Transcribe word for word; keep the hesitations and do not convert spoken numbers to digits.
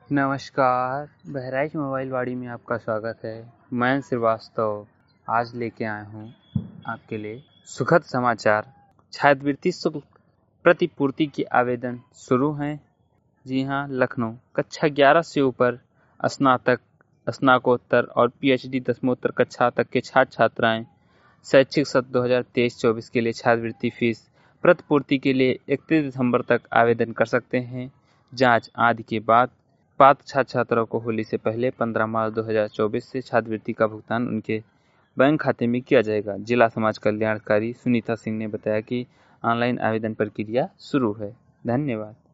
नमस्कार, बहराइच मोबाइल वाड़ी में आपका स्वागत है। मैं श्रीवास्तव आज लेके आया हूँ आपके लिए सुखद समाचार। छात्रवृत्ति शुल्क प्रतिपूर्ति की आवेदन शुरू हैं। जी हाँ, लखनऊ कक्षा ग्यारह से ऊपर स्नातक, स्नातकोत्तर और पीएचडी दसमोत्तर कक्षा तक के छात्र छात्राएं शैक्षिक सत्र दो हज़ार तेईस चौबीस के लिए छात्रवृत्ति फीस प्रतिपूर्ति के लिए इकतीस दिसंबर तक आवेदन कर सकते हैं। जांच आदि के बाद पात्र छात्र छात्राओं को होली से पहले पंद्रह मार्च दो हज़ार चौबीस से छात्रवृत्ति का भुगतान उनके बैंक खाते में किया जाएगा। जिला समाज कल्याण अधिकारी सुनीता सिंह ने बताया कि ऑनलाइन आवेदन प्रक्रिया शुरू है। धन्यवाद।